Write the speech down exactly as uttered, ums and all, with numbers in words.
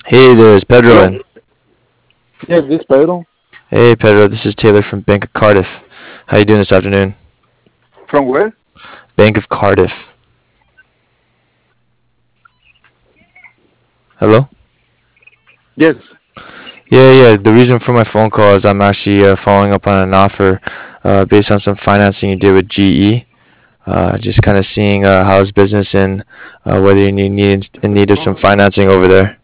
Hey, there's Pedro Hello. in. Yes, this Pedro. Hey, Pedro, this is Taylor from Bank of Cardiff. How you doing this afternoon? From where? Bank of Cardiff. Hello? Yes. Yeah, yeah. The reason for my phone call is I'm actually uh, following up on an offer uh, based on some financing you did with G E. Uh, just kind of seeing uh, how's business and uh, whether you need, need in need of some financing over there.